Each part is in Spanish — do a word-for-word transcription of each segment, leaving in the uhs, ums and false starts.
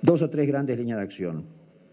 dos o tres grandes líneas de acción.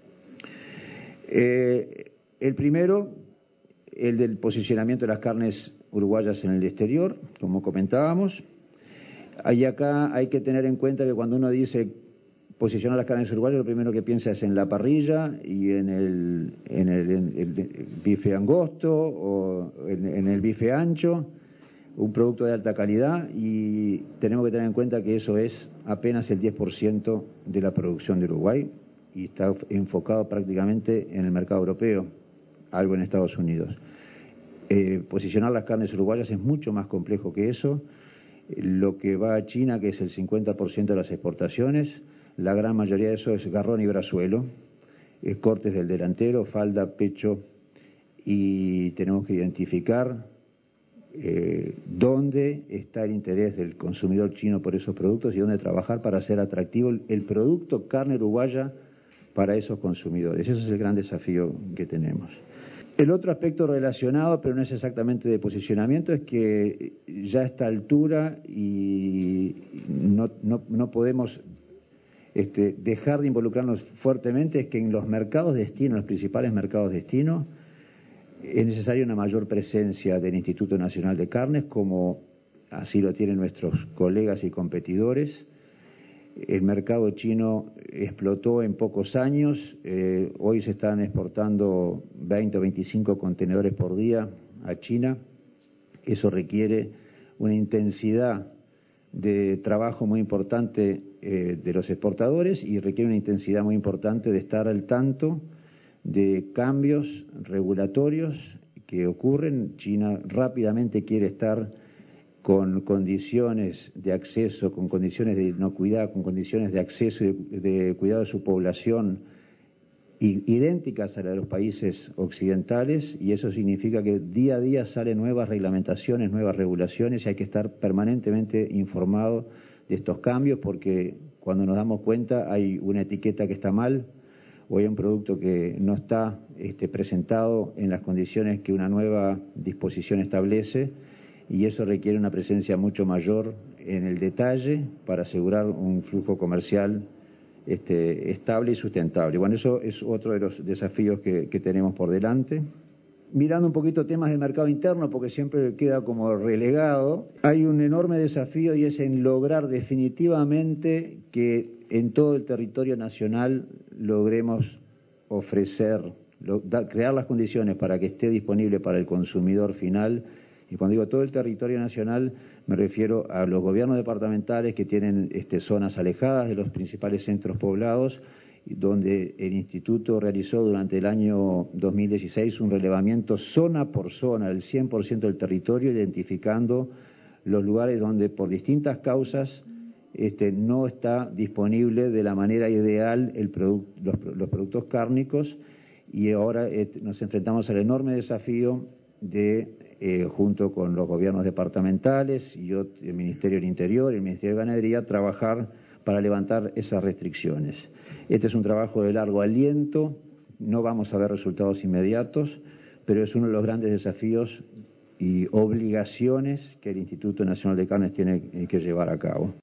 Eh, el primero, el del posicionamiento de las carnes uruguayas en el exterior, como comentábamos. Y acá hay que tener en cuenta que cuando uno dice posicionar las carnes uruguayas, lo primero que piensa es en la parrilla y en el, en el, en el bife angosto o en, en el bife ancho, un producto de alta calidad, y tenemos que tener en cuenta que eso es apenas el diez por ciento de la producción de Uruguay y está enfocado prácticamente en el mercado europeo, algo en Estados Unidos. Eh, posicionar las carnes uruguayas es mucho más complejo que eso. Lo que va a China, que es el cincuenta por ciento de las exportaciones, la gran mayoría de eso es garrón y brazuelo, es cortes del delantero, falda, pecho, y tenemos que identificar eh, dónde está el interés del consumidor chino por esos productos y dónde trabajar para hacer atractivo el, el producto carne uruguaya para esos consumidores. Ese es el gran desafío que tenemos. El otro aspecto relacionado, pero no es exactamente de posicionamiento, es que ya a esta altura y no, no, no podemos este, dejar de involucrarnos fuertemente, es que en los mercados destino, los principales mercados destino, es necesaria una mayor presencia del Instituto Nacional de Carnes, como así lo tienen nuestros colegas y competidores. El mercado chino explotó en pocos años, eh, hoy se están exportando veinte o veinticinco contenedores por día a China. Eso requiere una intensidad de trabajo muy importante eh, de los exportadores y requiere una intensidad muy importante de estar al tanto de cambios regulatorios que ocurren. China rápidamente quiere estar con condiciones de acceso, con condiciones de inocuidad, con condiciones de acceso y de, de cuidado de su población idénticas a las de los países occidentales, y eso significa que día a día salen nuevas reglamentaciones, nuevas regulaciones, y hay que estar permanentemente informado de estos cambios, porque cuando nos damos cuenta hay una etiqueta que está mal o hay un producto que no está este, presentado en las condiciones que una nueva disposición establece, y eso requiere una presencia mucho mayor en el detalle para asegurar un flujo comercial este, estable y sustentable. Bueno, eso es otro de los desafíos que, que tenemos por delante. Mirando un poquito temas del mercado interno, porque siempre queda como relegado, hay un enorme desafío y es en lograr definitivamente que en todo el territorio nacional logremos ofrecer, lo, da, crear las condiciones para que esté disponible para el consumidor final. Y cuando digo todo el territorio nacional, me refiero a los gobiernos departamentales que tienen este, zonas alejadas de los principales centros poblados, donde el Instituto realizó durante el año dos mil dieciséis un relevamiento zona por zona, del cien por ciento del territorio, identificando los lugares donde por distintas causas este, no está disponible de la manera ideal el produc los, los productos cárnicos, y ahora eh, nos enfrentamos al enorme desafío de Eh, junto con los gobiernos departamentales y yo, el Ministerio del Interior y el Ministerio de Ganadería, trabajar para levantar esas restricciones. Este es un trabajo de largo aliento, no vamos a ver resultados inmediatos, pero es uno de los grandes desafíos y obligaciones que el Instituto Nacional de Carnes tiene que llevar a cabo.